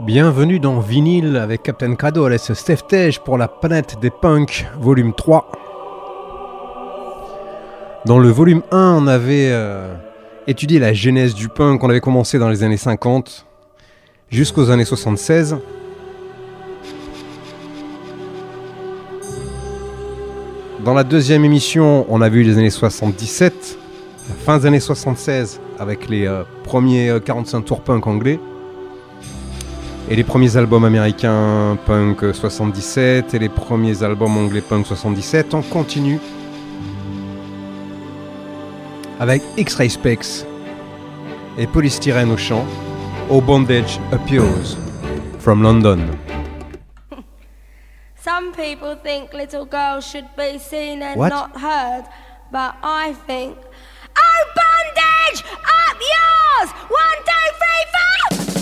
Bienvenue dans Vinyle avec Captain Crado, alias Steph Tej pour la planète des punks, volume 3. Dans le volume 1, on avait étudié la genèse du punk, on avait commencé dans les années 50 jusqu'aux années 76. Dans la deuxième émission, on a vu les années 77, la fin des années 76 avec les premiers 45 tours punk anglais. Et les premiers albums américains punk 77 et les premiers albums anglais punk 77, on continue avec X-Ray Spex et Polystyrene au chant, Oh Bondage Appears from London. Some people think little girls should be seen and What? not heard, but I think, oh bondage, up yours! 1, 2, 3, 4!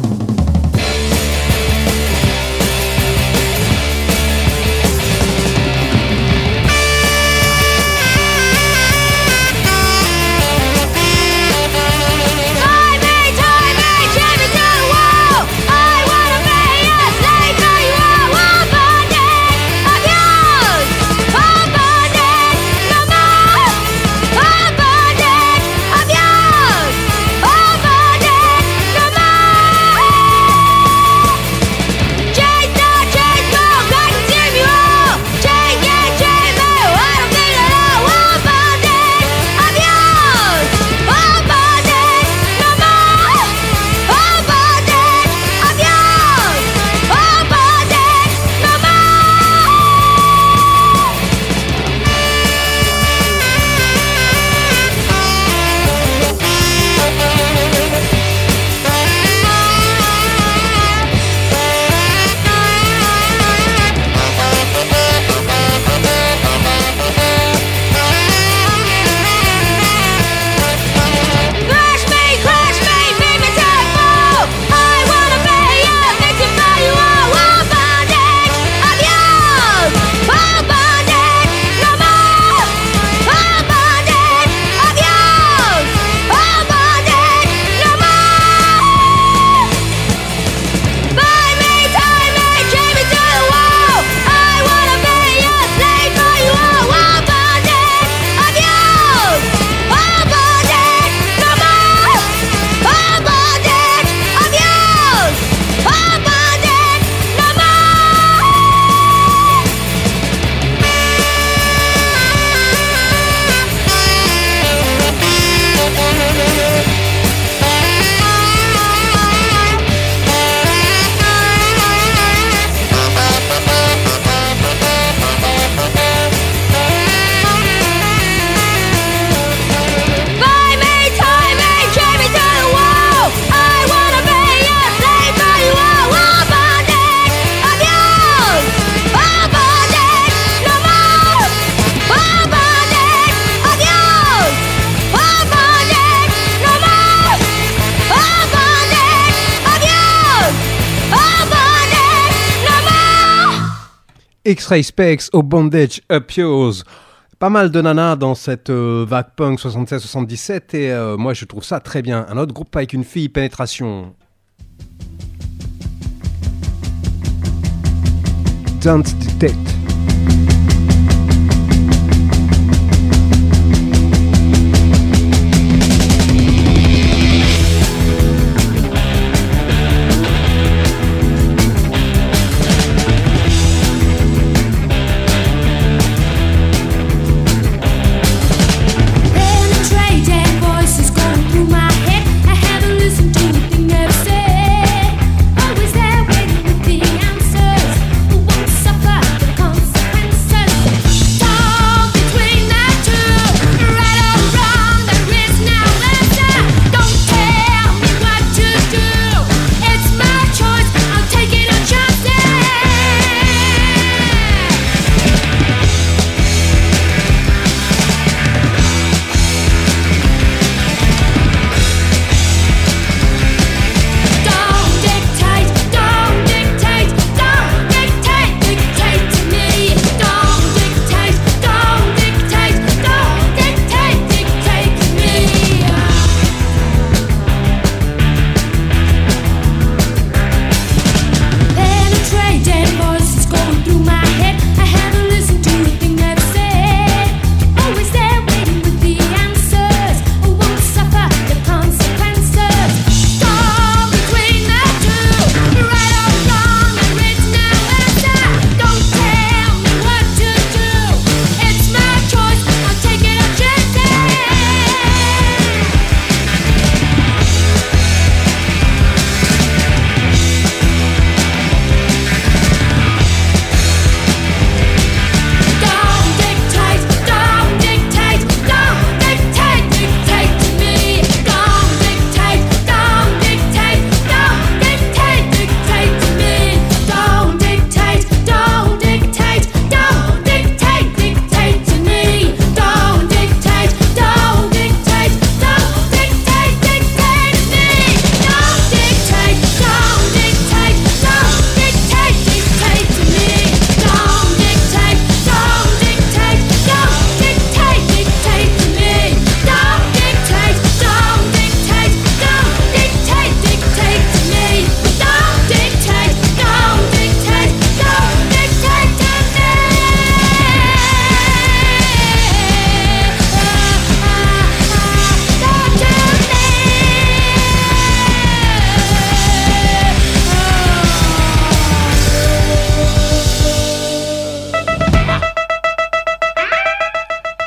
X-Ray Spex, Oh Bondage Appears. Pas mal de nanas dans cette vague punk 76-77 et moi je trouve ça très bien. Un autre groupe avec une fille, Pénétration. Don't Detect. Always there waiting with the answers. Who won't suffer the consequences?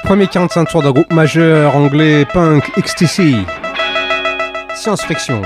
Premier 45 tours d'un groupe majeur anglais punk XTC. Science Friction.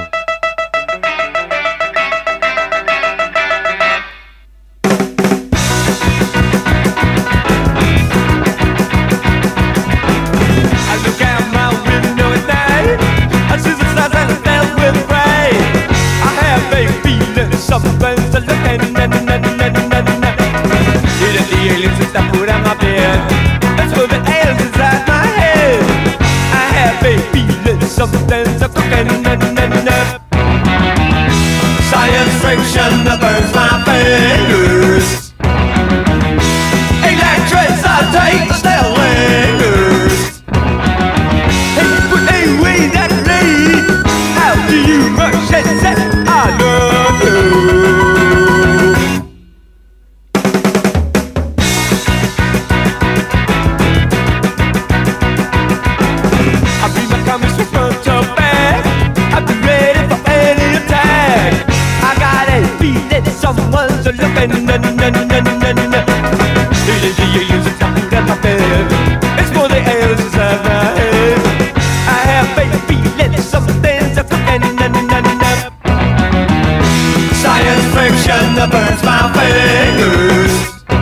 Science friction that burns my fingers. Electricity still lingers. But anyway, that lead. How do you rush and say I love you? I read my comments from front to back. I've been ready for any attack. I got a feeling someone's looking. It's for the airs inside my head. I have a feeling something's cooking. Science fiction that burns my fingers.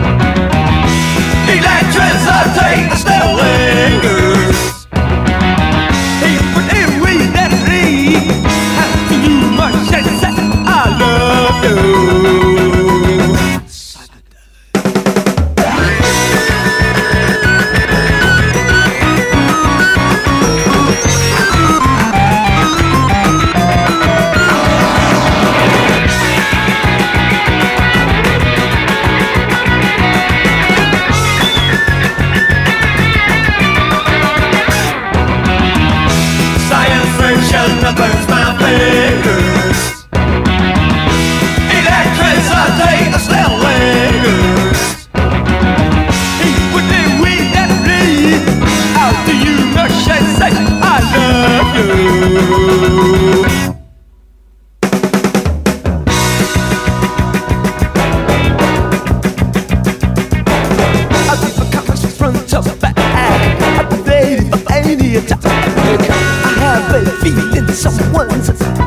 Electricity still lingers. I love you. Science friction that burns my fingers. Electricity still lingers. When they win that lead, how do you rush and say I love you? I keep the compass front to back. I've been ready for any attack. I have a feeling someone's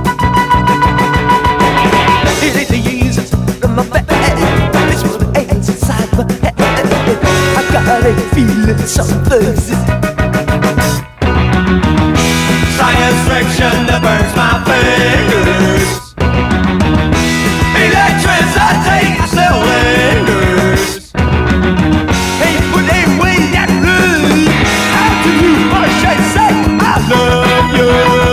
feeling something's science fiction that burns my fingers. Electricity still lingers. Hey, but anyway, that rude. How do you rush and say I love you?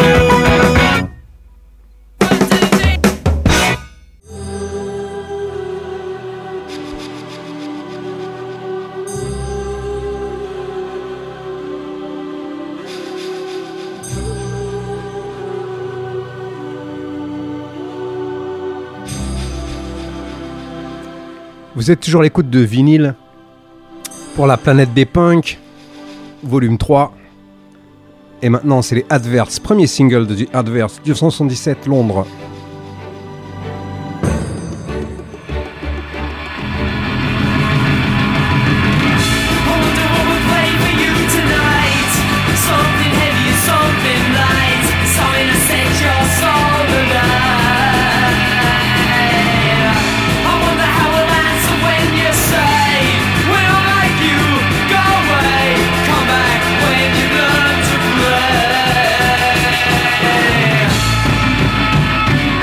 Vous êtes toujours à l'écoute de Vinyle pour la planète des punks, volume 3. Et maintenant, c'est les Adverts, premier single de The Adverts, 1977, Londres. Come back when you learn to play.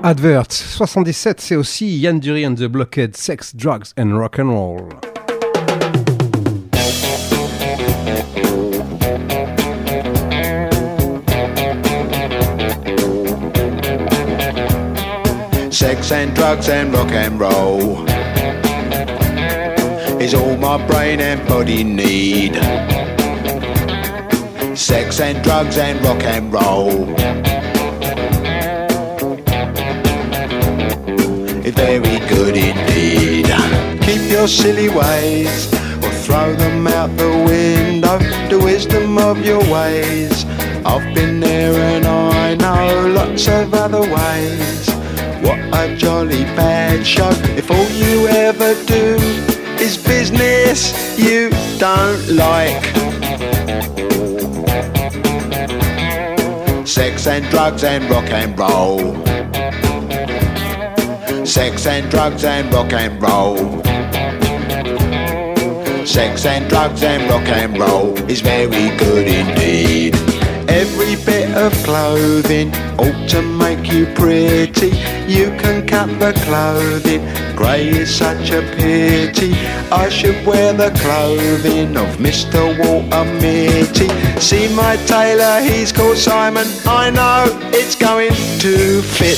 Advert 77, c'est aussi Yann Dury and the Blockhead, Sex, Drugs and Rock and Roll. Sex and drugs and rock and roll is all my brain and body need. Sex and drugs and rock and roll is very good indeed. Keep your silly ways or throw them out the window. The wisdom of your ways, I've been there and I know lots of other ways. What a jolly bad show if all you ever do is business you don't like. Sex and drugs and rock and roll. Sex and drugs and rock and roll. Sex and drugs and rock and roll is very good indeed. Every bit of clothing ought to make you pretty. You can cut the clothing, grey is such a pity. I should wear the clothing of Mr. Walter Mitty. See my tailor, he's called Simon, I know it's going to fit.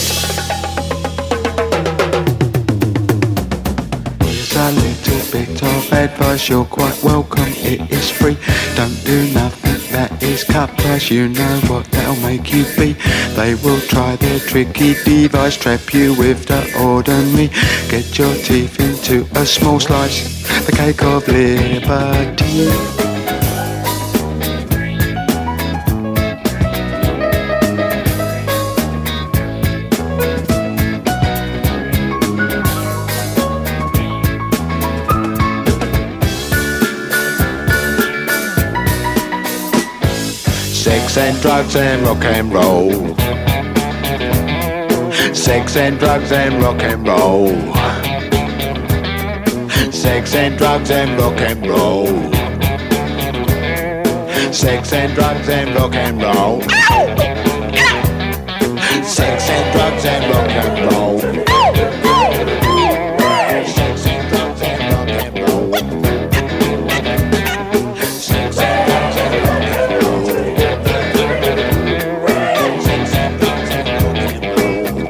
Here's a little bit of advice, you're quite welcome, it is free. Don't do nothing that is cut price, you know what that'll make you be. They will try their tricky device, trap you with the ordinary. Get your teeth into a small slice, the cake of liberty. Sex and drugs and rock and roll. Sex and drugs and rock and roll. Sex and drugs and rock and roll. Sex and drugs and rock and roll. Sex and drugs and rock and roll. Sex and drugs and rock and roll. Sex and drugs and rock and roll. Sex and drugs and rock and roll.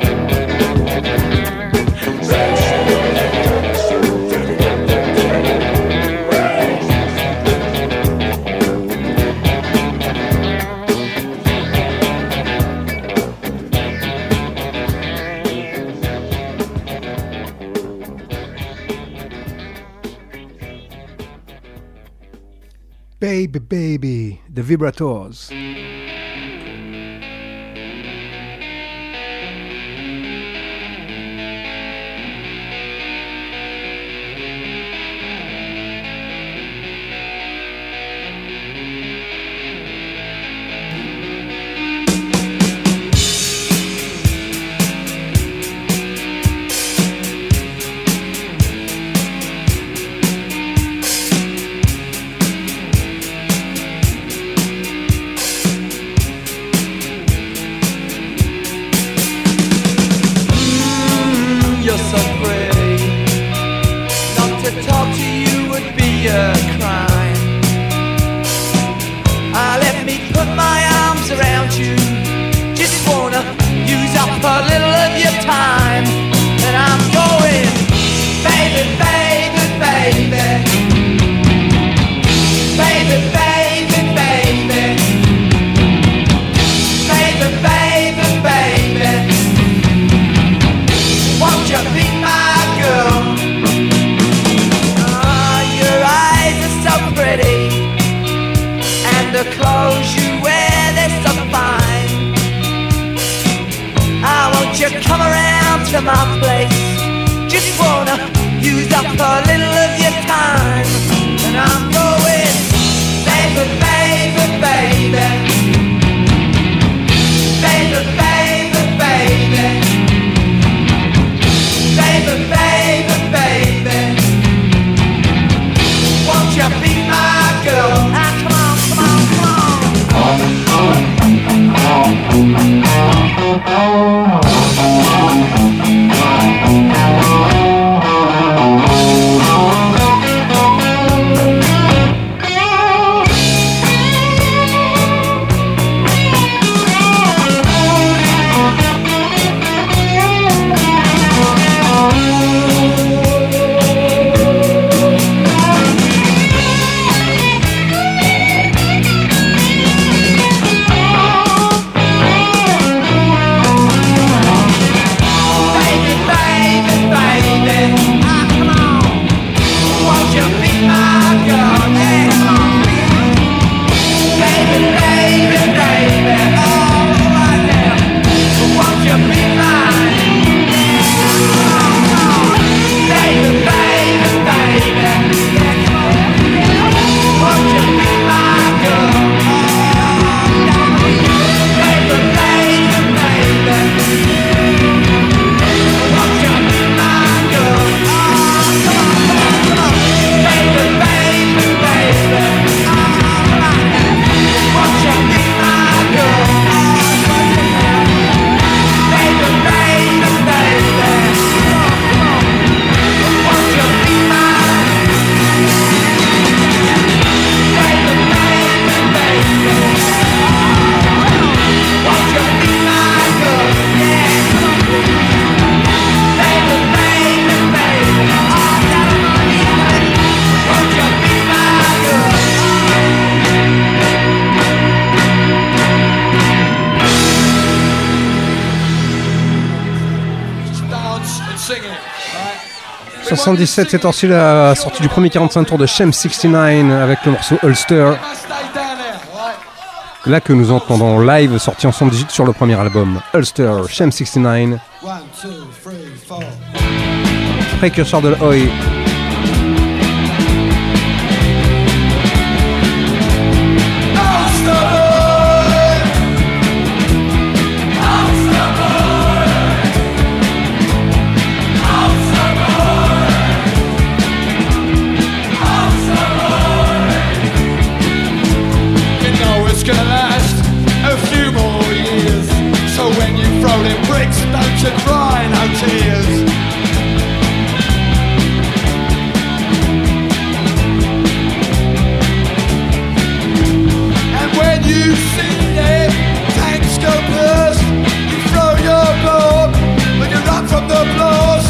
Baby, baby, the Vibrators. You're so pretty. Not to talk to you would be a crime. Let me put my arms around you. Just wanna use up a little of your time. And I'm going, baby, baby, baby. Baby, baby, baby. Baby, baby, baby. Won't you be my girl? Your eyes are so pretty, and the clothes you wear, they're so fine. Won't you come around to my place? Just wanna use up a little of your time. And I'm going, baby, baby, baby. Baby, baby, baby. Baby, baby, baby. Won't you be my girl? Come on, come on, come on. 77, c'est aussi la sortie du premier 45 tours de Shem 69 avec le morceau Ulster. Là que nous entendons live, sorti en 78 sur le premier album. Ulster, Shem 69. Précurseur de l'Oi. To cry, no tears. And when you see them tanks go burst, you throw your blow up when you run from the blast.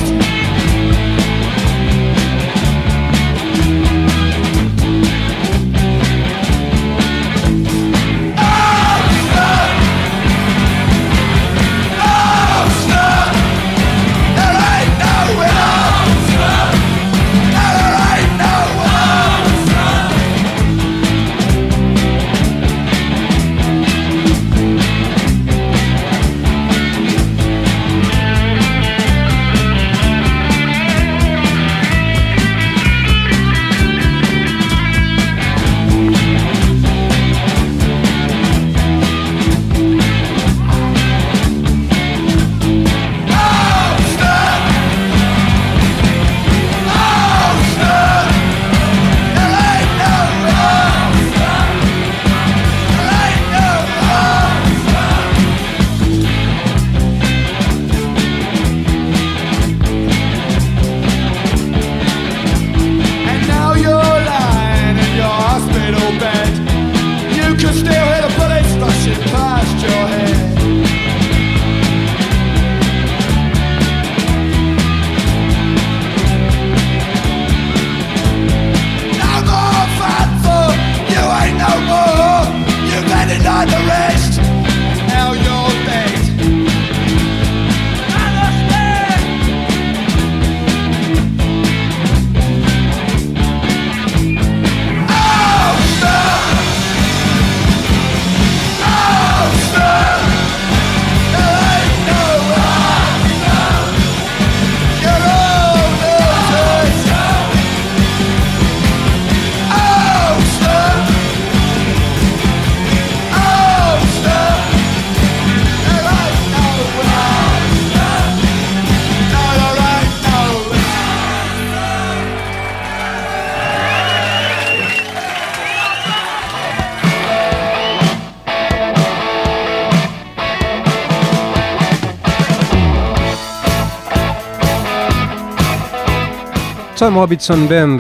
Tom Robinson Band,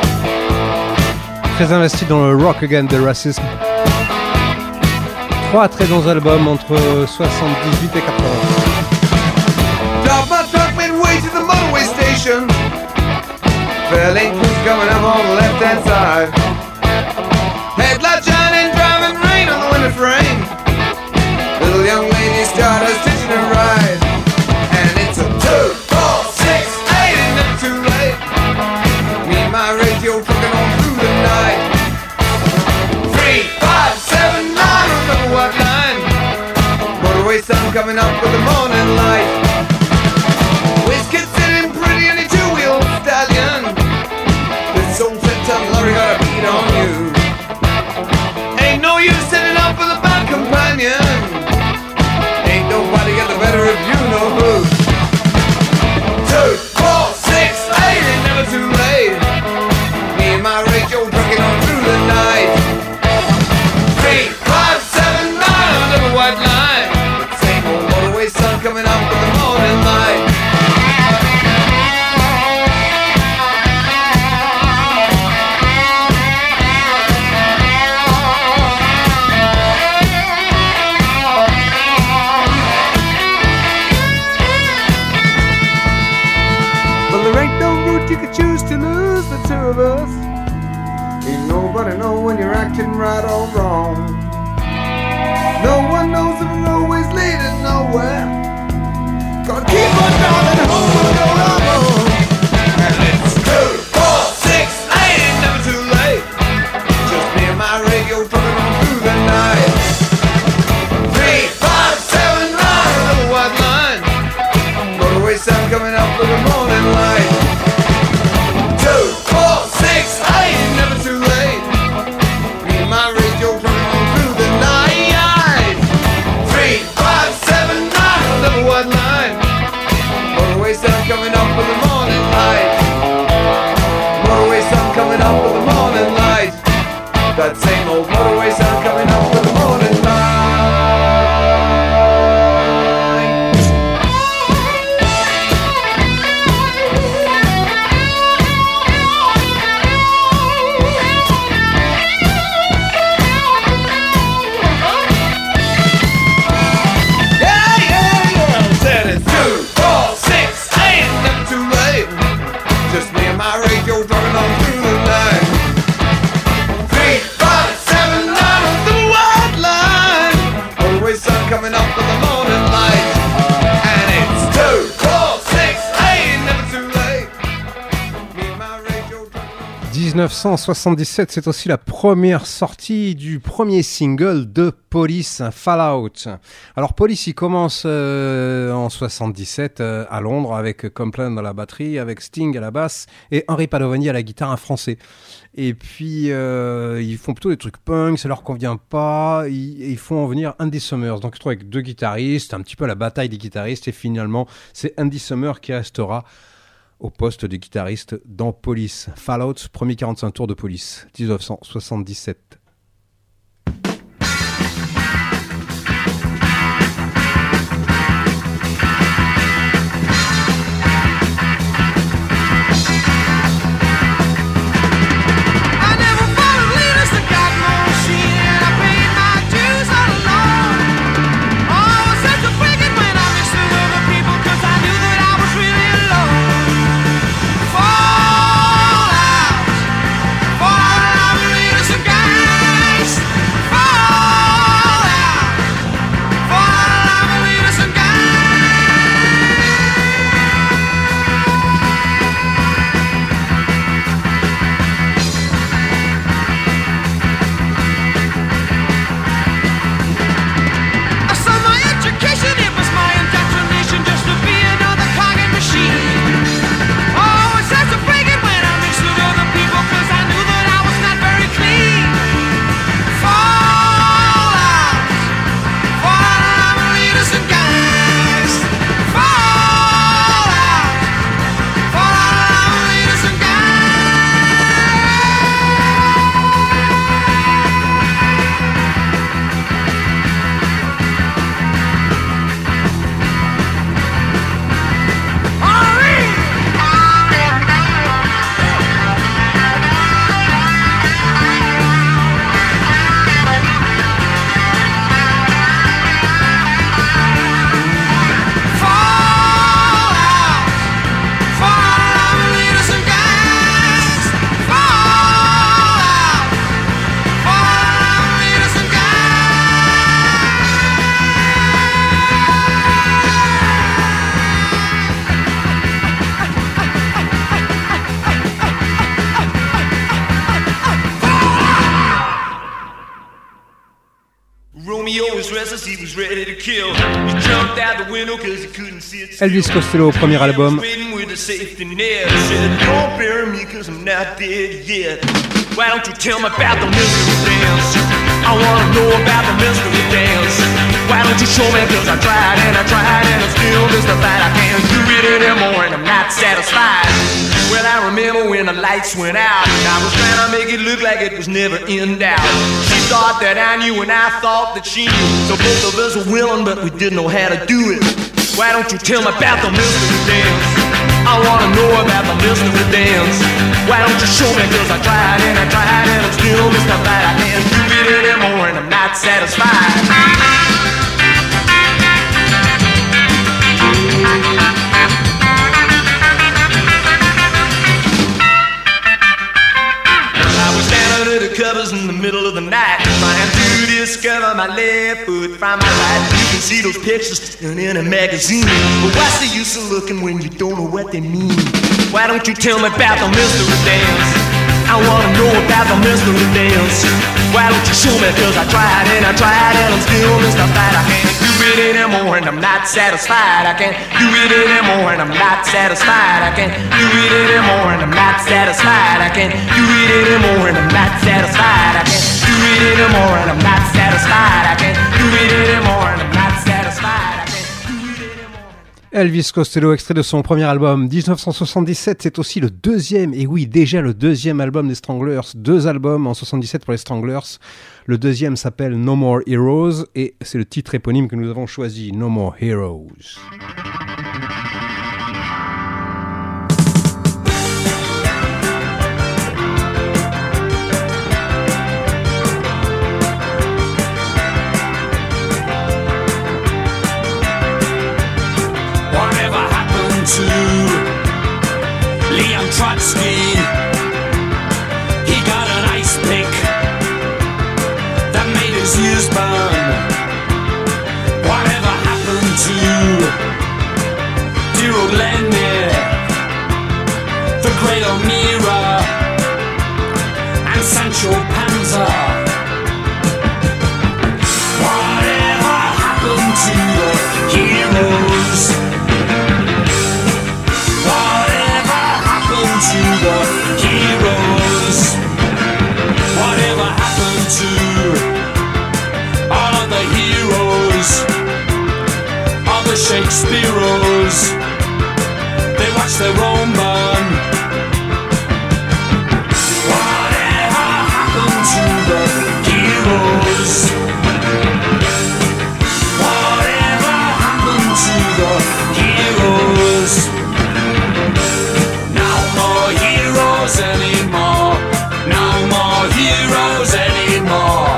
très investi dans le rock against the racism. 3 très bons albums entre 78 et 80. Drop my truck midway to the motorway station. Fairlane crews coming up on the left hand side. Headlight shining, driving rain on the window frame. Little young lady started stitching her ride. And it's a 2, 4, 6, 8, ain't never too late. Me and my radio trucking on through the night. 3, 5, 7, 9, remember what line? Motorway sun coming up with the morning light. Whiskey sitting pretty in a two-wheel stallion. This old set-ton lorry got a beat on you. Ain't no use setting up with a bad companion. Ain't nobody got the better of you, no who. 2, 4, 6, 8, ain't never too late. Me and my radio trucking on through the night. 3, 5, 7, 9, another white line. Same old motorway sun coming up with the morning light. 1977, c'est aussi la première sortie du premier single de Police, Fallout. Alors Police, il commence en 77 à Londres avec Compton à la batterie, avec Sting à la basse et Henry Padovani à la guitare, un français. Et puis ils font plutôt des trucs punk, ça leur convient pas, ils font en venir Andy Summers. Donc ils se trouvent avec deux guitaristes, un petit peu la bataille des guitaristes, et finalement c'est Andy Summers qui restera au poste de guitariste dans Police. Fallout, premier 45 tours de Police, 1977. Elvis Costello, premier album. Why don't you tell me about the mystery dance? I wanna know about the mystery dance. Why don't you show me? Cause I tried and I'm still mystified. I can't do it anymore and I'm not satisfied. Well, I remember when the lights went out and I was trying to make it look like it was never in doubt. She thought that I knew and I thought that she knew. So both of us were willing but we didn't know how to do it. Why don't you tell me about the mystery dance? I wanna know about the mystery dance. Why don't you show me? Cause I tried and I'm still mystified. I can't do it anymore and I'm not satisfied. The covers in the middle of the night, trying to discover my left foot from my right. You can see those pictures in a magazine, but what's the use of looking when you don't know what they mean? Why don't you tell me about the mystery dance? I wanna know about the mystery dance. Why don't you show me? Cause I tried and I'm still mystified. I can't do it anymore and I'm not satisfied. I can't do it anymore and I'm not satisfied. I can't do it anymore and I'm not satisfied. I can't do it anymore and I'm not satisfied. I can't do it anymore and I'm not satisfied. I can't do it anymore and I'm not satisfied. Elvis Costello, extrait de son premier album 1977, c'est aussi le deuxième, et oui déjà le deuxième album des Stranglers, 2 albums en 77 pour les Stranglers. Le deuxième s'appelle No More Heroes et c'est le titre éponyme que nous avons choisi, No More Heroes. To Leon Trotsky, he got an ice pick that made his ears burn. Whatever happened to dear old Lenny, the great O'Meara? the heroes, all the Shakespeareos, they watch their own burn. Whatever happened to the heroes? Whatever happened to the heroes? No more heroes anymore. No more heroes anymore.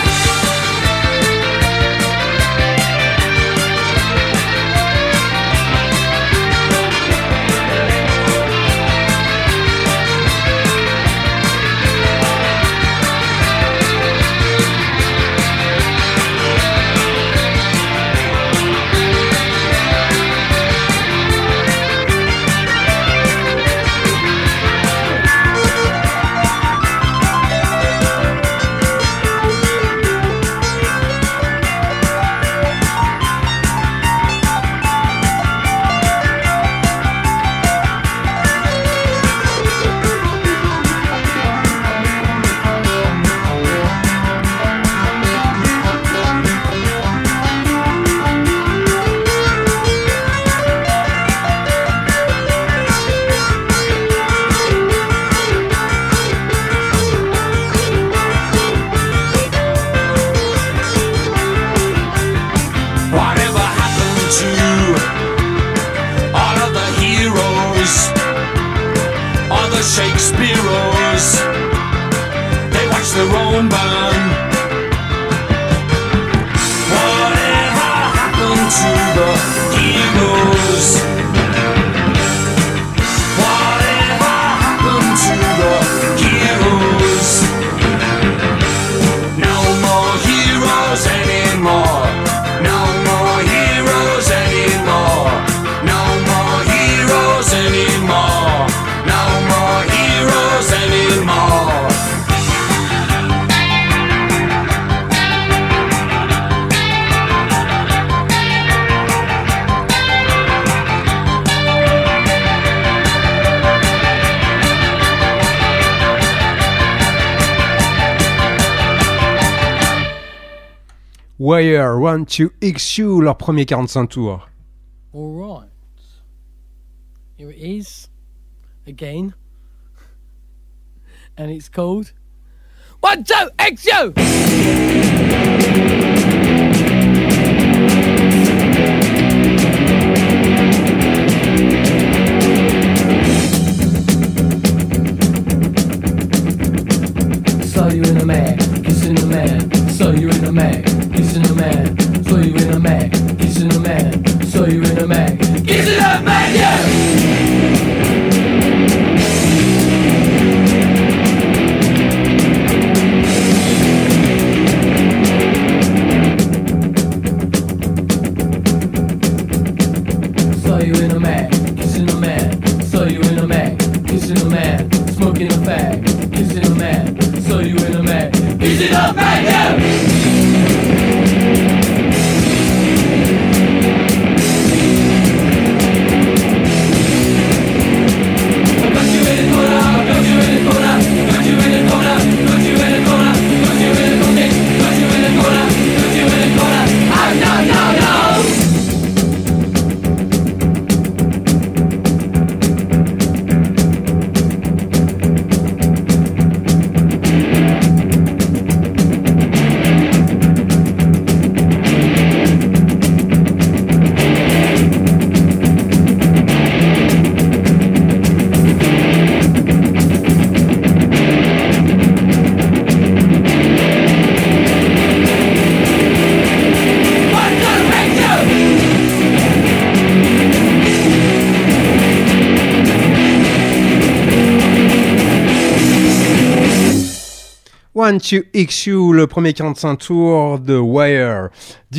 Whatever happened to all of the heroes, all the Shakespeareos, they watch their own burn. Whatever happened to the heroes? Whatever happened to the heroes? No more heroes anymore. No more heroes anymore. No more heroes anymore. No more heroes anymore. Wire, One to XU, leur premier 45 tours. All right. Here it is. Again. And it's called 1, 2, XU! Saw you in a mag, kissing a man. Saw you in a mag, kissing a man. Saw you in a mag, kissing a man. Saw you in a mag, kissing a man, yeah! Saw you in a mag, kissing a man. Saw you in a mag, kissing a man. Smoking a fag, kissing a man. Saw you in a mag, kissing a man, yeah! One to XU, le premier 45 tours de Wire.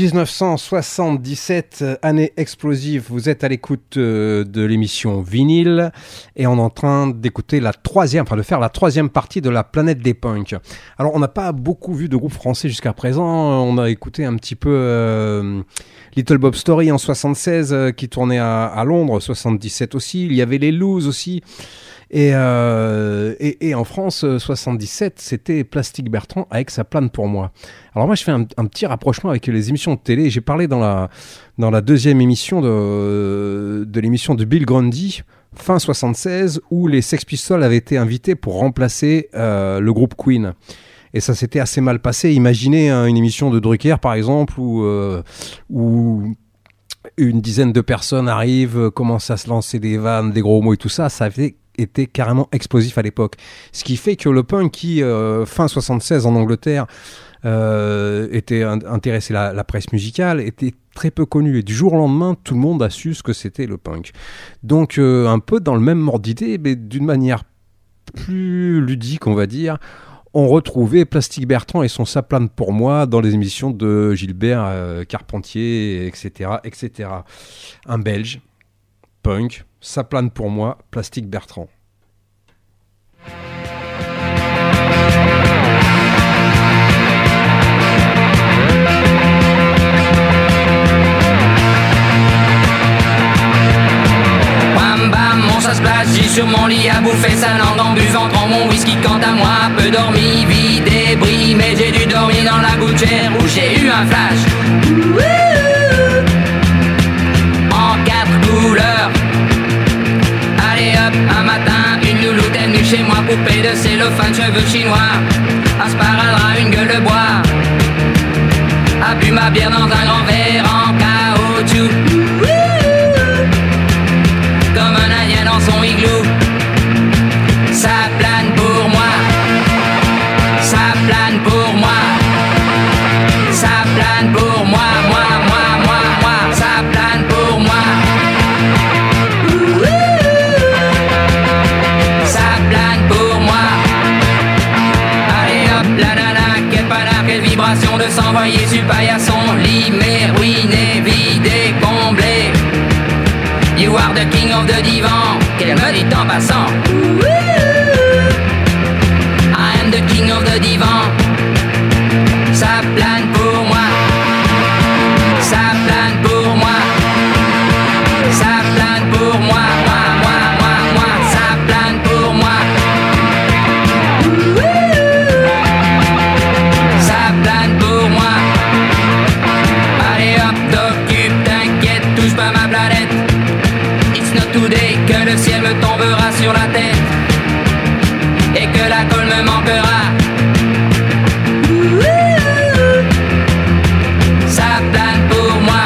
1977, année explosive. Vous êtes à l'écoute de l'émission Vinyle et on est en train d'écouter de faire la troisième partie de la planète des punks. Alors, on n'a pas beaucoup vu de groupes français jusqu'à présent. On a écouté un petit peu Little Bob Story en 76 qui tournait à Londres, 77 aussi. Il y avait les Loos aussi. Et en France, 77, c'était Plastique Bertrand avec Sa plane pour moi. Alors moi, je fais un petit rapprochement avec les émissions de télé. J'ai parlé dans la deuxième émission de l'émission de Bill Grundy, fin 76, où les Sex Pistols avaient été invités pour remplacer le groupe Queen. Et ça s'était assez mal passé. Imaginez une émission de Drucker, par exemple, où une dizaine de personnes arrivent, commencent à se lancer des vannes, des gros mots et tout ça. Ça avait été carrément explosif à l'époque. Ce qui fait que le punk qui, fin 76 en Angleterre, était intéressé la presse musicale, était très peu connu. Et du jour au lendemain, tout le monde a su ce que c'était le punk. Donc, un peu dans le même ordre d'idée, mais d'une manière plus ludique, on va dire, on retrouvait Plastique Bertrand et son Sa plane pour moi dans les émissions de Gilbert Carpentier, etc., etc. Un Belge, punk, Sa plane pour moi, Plastique Bertrand. Ça se place, j'ai sur mon lit à bouffer sa langue en buvant trop mon whisky. Quant à moi, peu dormi, vie débris, mais j'ai dû dormir dans la gouttière où j'ai eu un flash. En 4 couleurs. Allez hop, un matin, une louloute est venue chez moi, poupée de cellophane, cheveux chinois, un sparadrap, une gueule de bois, a bu ma bière dans un grand verre en caoutchouc. Comme un indien dans son igloo. Ça plane pour moi. Ça plane pour moi. Ça plane pour moi. Moi. Ça plane pour moi. Ça plane pour moi. Allez hop, la nana, quel panard, quelle vibration de s'envoyer sur paillasson. Limé, ruiné, vidé, comblé. You are the king of the divan, qu'elle me dit en passant. I am the king of the divan. Ça plane pour moi. Ça plane pour moi. Ça plane pour moi. Moi. Ça plane pour moi. Ça plane pour moi. Allez hop, t'occupe, t'inquiète, touche pas ma planète. Today, que le ciel me tombera sur la tête et que la colle me manquera. Ça plane pour moi.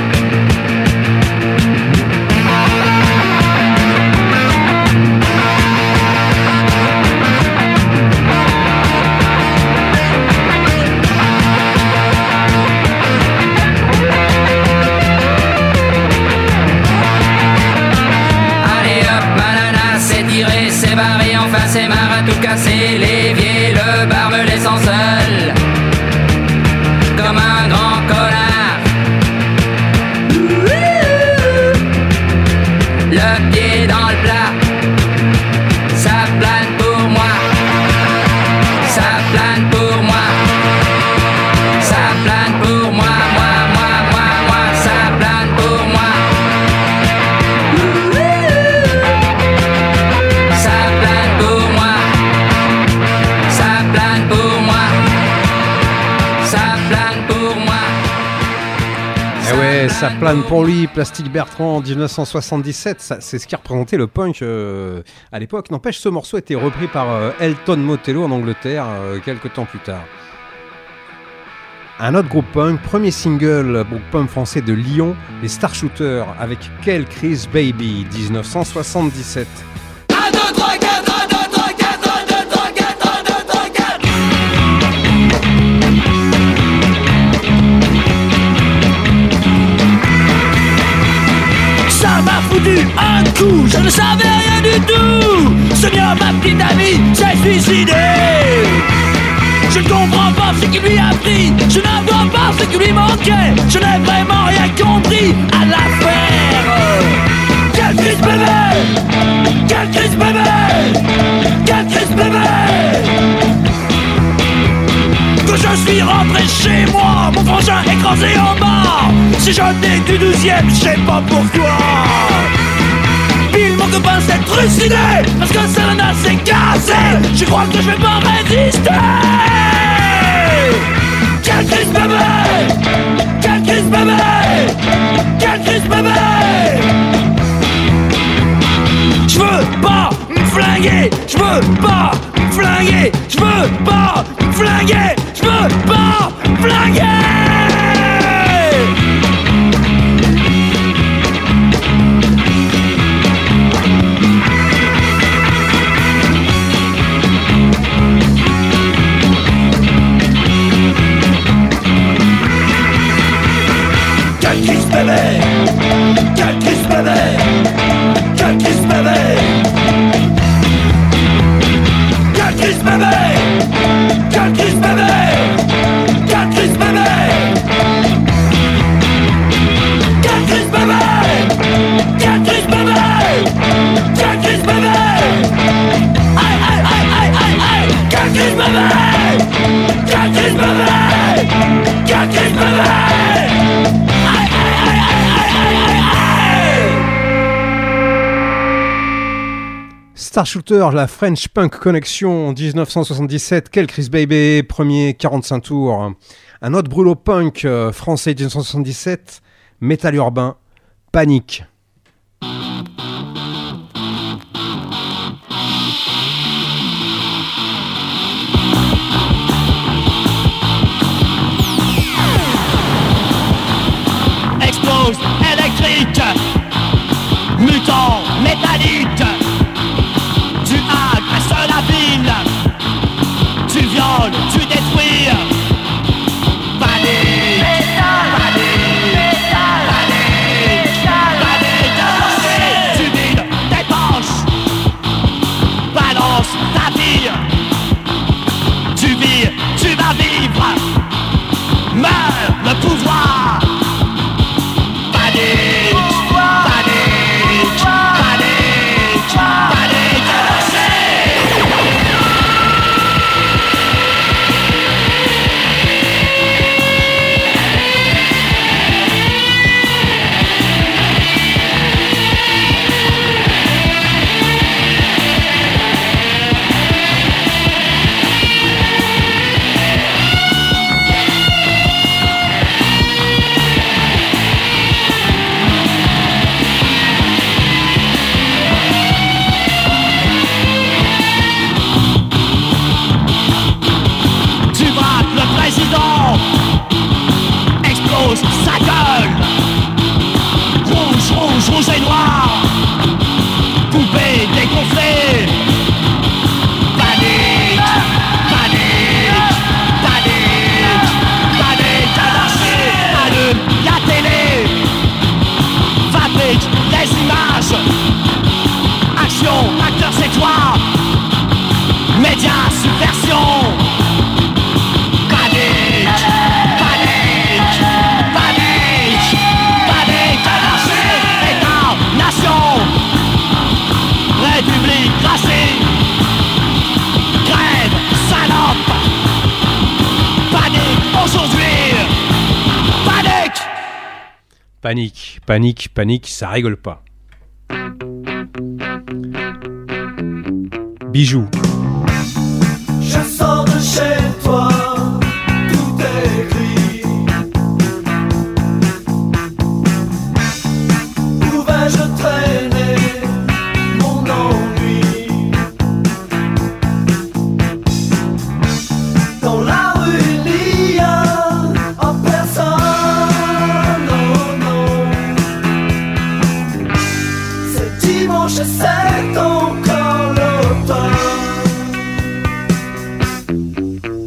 C'est barré, enfin c'est marre à tout casser. L'évier, le bar me laissant seul comme un grand connard. Le pied dans le plat. Ça plane pour moi. Ça plane pour moi. Ça plane pour moi. Moi. Ça plane pour moi. Ça plane pour lui, Plastique Bertrand en 1977, c'est ce qui représentait le punk à l'époque. N'empêche, ce morceau a été repris par Elton Motello en Angleterre quelques temps plus tard. Un autre groupe punk, premier single, groupe punk français de Lyon, les Starshooters avec Quelle Crise Baby, 1977. 1, 2, 3, 4, 1, 2, 3, 4, 1, 2, 3, 4, 1, 2, 3, 4. Ça m'a foutu un coup, je ne savais rien du tout. Sonia, ma petite amie, s'est suicidée. Je ne comprends pas ce qui lui a pris, je ne vois pas ce qui lui manquait. Je n'ai vraiment rien compris à l'affaire. Quelle crise bébé, quelle crise bébé, quelle crise bébé. Quand je suis rentré chez moi, mon frangin écrasé en bas. Si j'en ai du 12e, je sais pas pourquoi. Pile mon mon copain s'est trucidé parce que ça n'a s'est cassé. Je crois que je vais pas résister. Quel Christ bébé, quel Christ bébé, quel Christ bébé. Je veux pas me flinguer, je veux pas me flinguer, je veux pas me flinguer, je veux pas me flinguer. Quel Christ bébé, quel Christ bébé, quel Christ bébé, quel Christ bébé, quel Christ bébé, quel Christ bébé, quel Christ bébé, quel Christ bébé, quel Christ bébé, aïe aïe aïe aïe aïe aïe, quel Christ bébé, quel Christ bébé, quel Christ bébé. Star Shooter, la French Punk Connection 1977, quel Chris Baby, premier 45 tours. Un autre brûlot punk français 1977, métal urbain, Panique. Explose électrique, mutant métallique. Tu agresses la ville, tu violes, tu détruis. Panique, panique, panique, panique. Tu vides tes poches, balance ta vie. Tu vis, tu vas vivre. Meurs le pouvoir. Panique, panique, panique, panique. Explose sa gueule. Rouge, rouge, rouge et noir. Poupée dégonflée. Panique, panique, panique, panique anarchie. Allume la télé. Fabrique les images. Action, acteur c'est toi. Médias, subversion. République glacée. Grève, salope. Panique aujourd'hui. Panique. Panique, panique, panique, ça rigole pas. Bijoux. Je sors de chez toi, tout est gris. Où vais-je traîner mon ennui? Dans la rue il y a personne, non, non. C'est dimanche et c'est encore l'automne.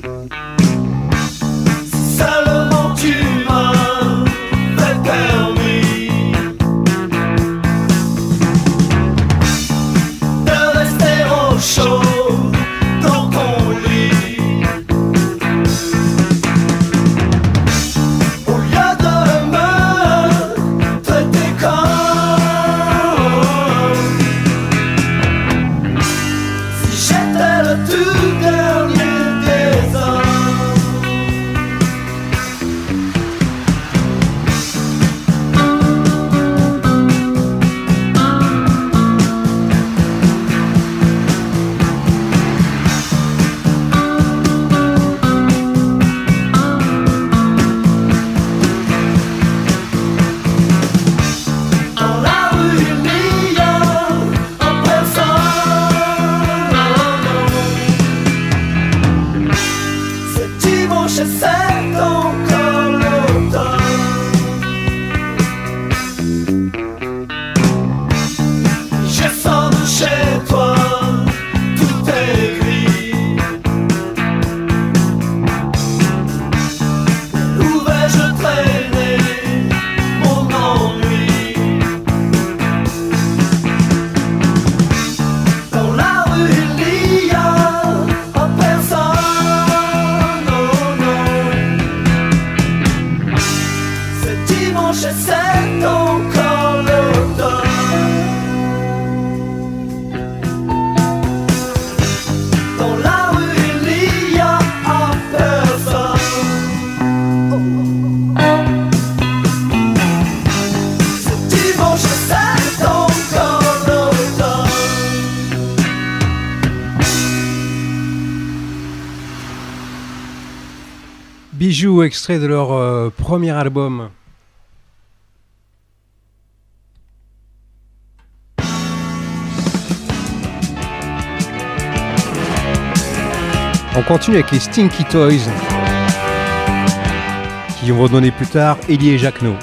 dimanche c'est encore l'automne. Dans la rue il y a personne. Ce dimanche c'est encore l'automne. Bijoux, extrait de leur premier album. On continue avec les Stinky Toys, qui vont donner plus tard Elie et Jacquenot.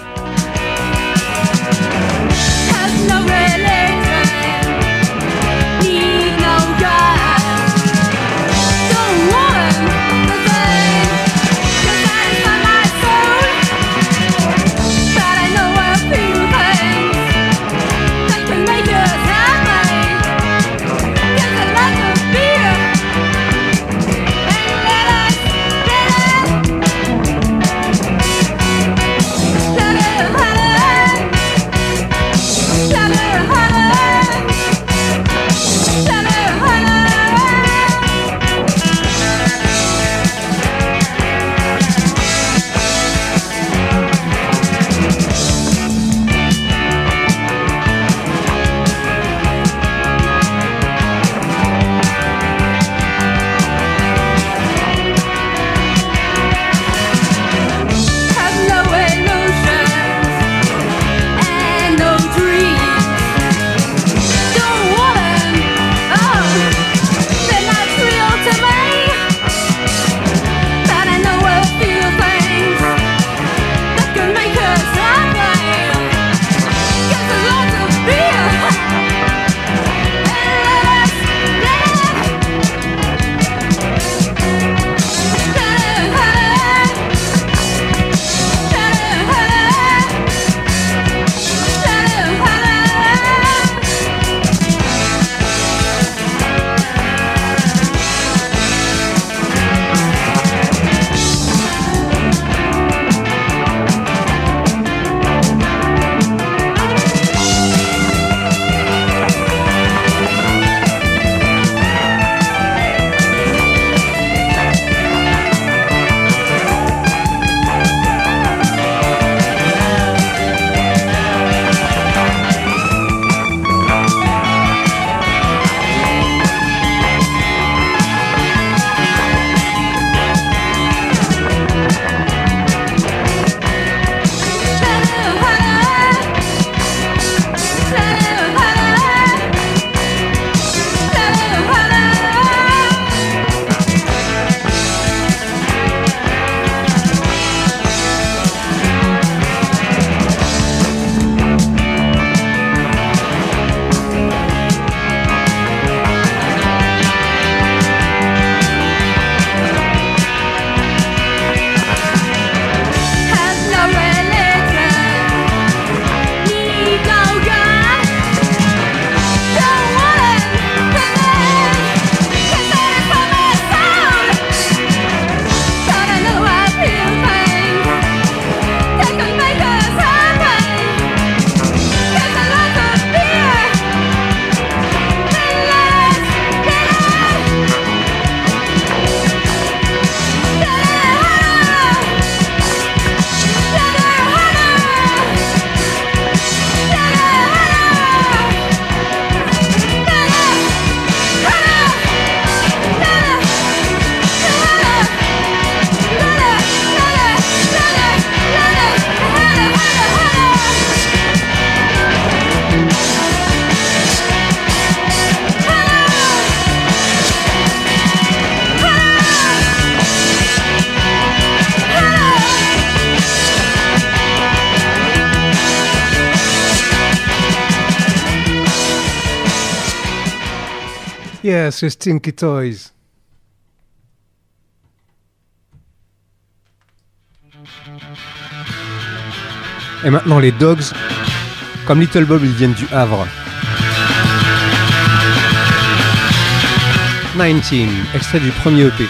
Yes, les Stinky Toys. Et maintenant les Dogs. Comme Little Bob, ils viennent du Havre. 19, extrait du premier EP.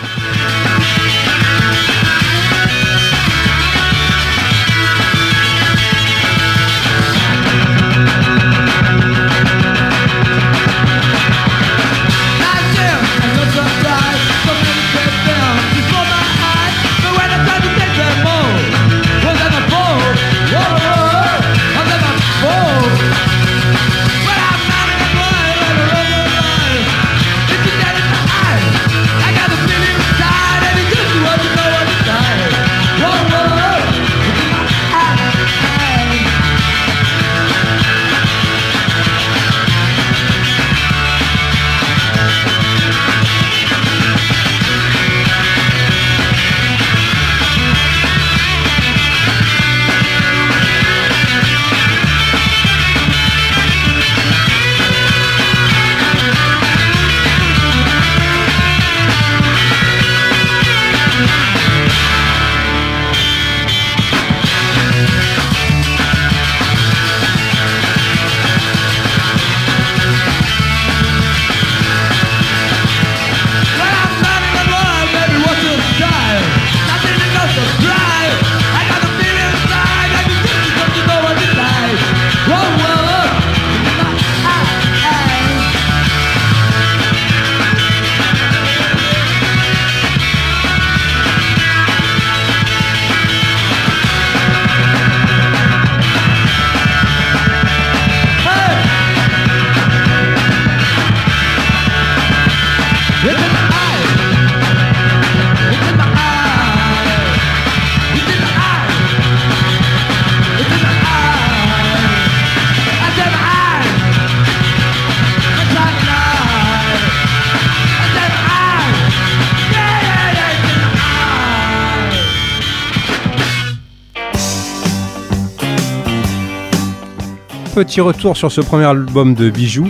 petit retour sur ce premier album de Bijoux.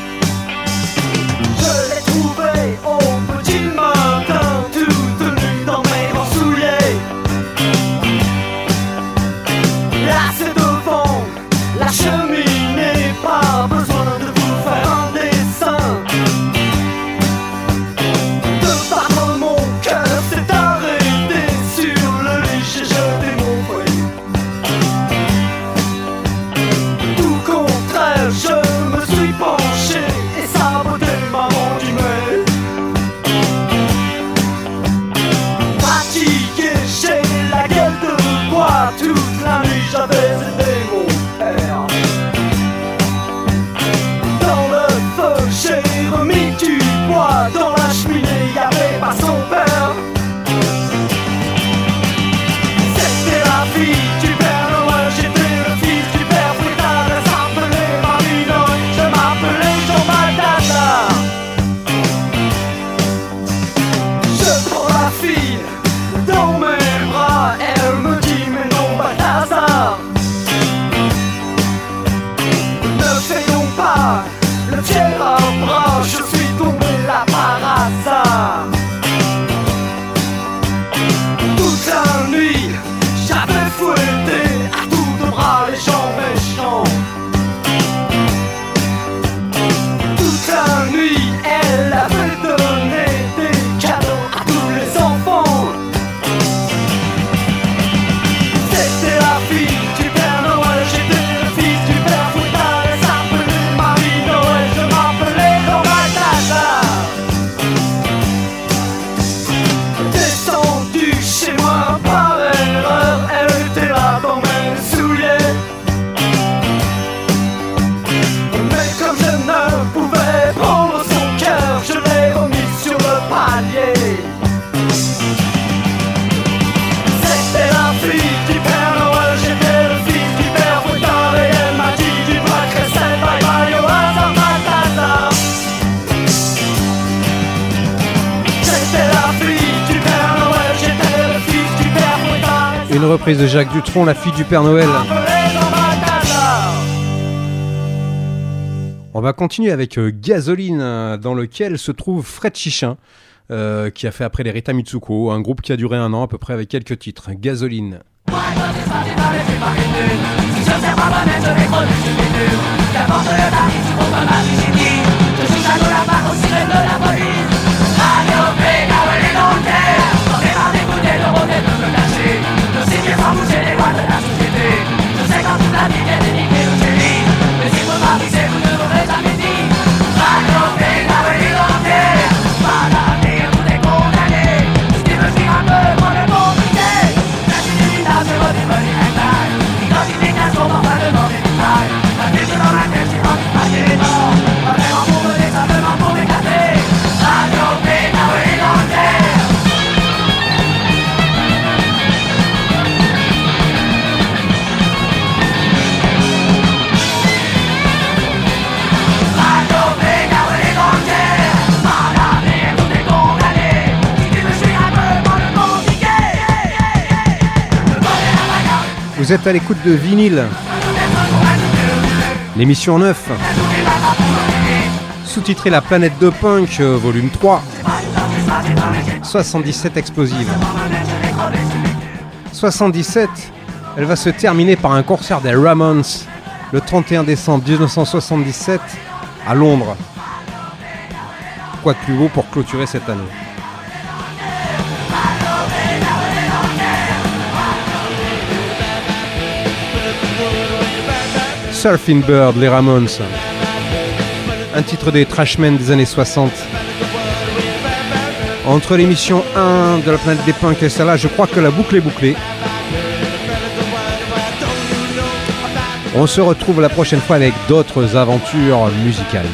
Je l'ai trouvé au petit matin, toute nue dans mes grands souliers. Là c'est devant la cheminée, pas besoin de vous faire un dessin. De par mon cœur s'est arrêté sur le lit, j'ai jeté mon fruit. Tout contraire, je me suis penché et saboté ma mondiale. Fatigué, j'ai la gueule de bois. Toute la nuit j'avais aidé mon père. Dans le feu j'ai remis du bois. Dans la cheminée y'avait pas son père. C'était la fille du Père Noël, j'étais le fils du Père Fouettard. Elle s'appelait Marie Noël, je m'appelais Jean Balthazar. Je prends la fille dans mes bras, elle me dit mais non Balthazar. Ne fayons pas le fier à bras, je suis tombé là par hasard. Toute la nuit, j'avais fouetté à tour de bras les gens méchants. Toute la nuit, elle avait donné des cadeaux à tous les enfants. C'était la fille du Père Noël, j'étais le fils du Père Fouettard. Elle s'appelait Marie Noël, je m'appelais Jean Balthazar. Descendu chez moi par erreur, elle était là dans mes souliers. Mais comme je ne pouvais prendre son cœur, je l'ai remis sur le palier. C'était la fille du Père Noël, j'étais le fils du Père Fouettard. Et elle m'a dit du bras Cressel, bye bye au hasard Balthazar. C'était la fille du Père Noël, j'étais le fils du Père Fouettard. Une reprise de Jacques Dutronc, La fille du Père Noël. On va continuer avec Gasoline, dans lequel se trouve Fred Chichin, qui a fait après les Rita Mitsuko, un groupe qui a duré 1 an à peu près avec quelques titres. Gasoline. Vous êtes à l'écoute de Vinyle, l'émission 9, sous-titrée La planète de punk, volume 3, 77 explosives. 77, elle va se terminer par un concert des Ramones, le 31 décembre 1977, à Londres. Quoi de plus beau pour clôturer cette année? Surfing Bird, les Ramones. Un titre des Trashmen des années 60. Entre l'émission 1 de la planète des punks et celle-là, je crois que la boucle est bouclée. On se retrouve la prochaine fois avec d'autres aventures musicales.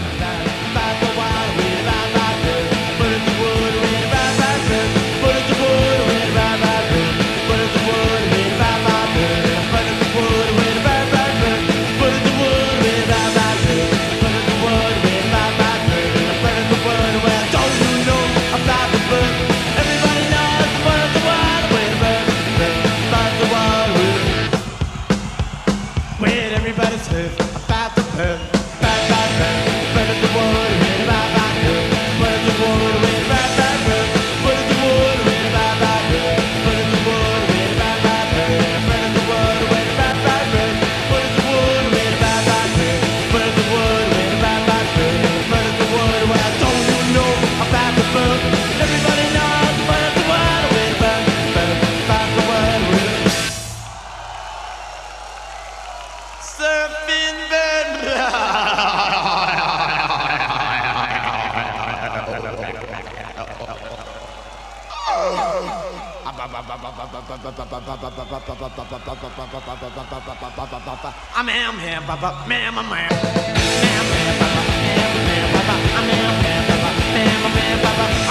Everybody's heard about I'm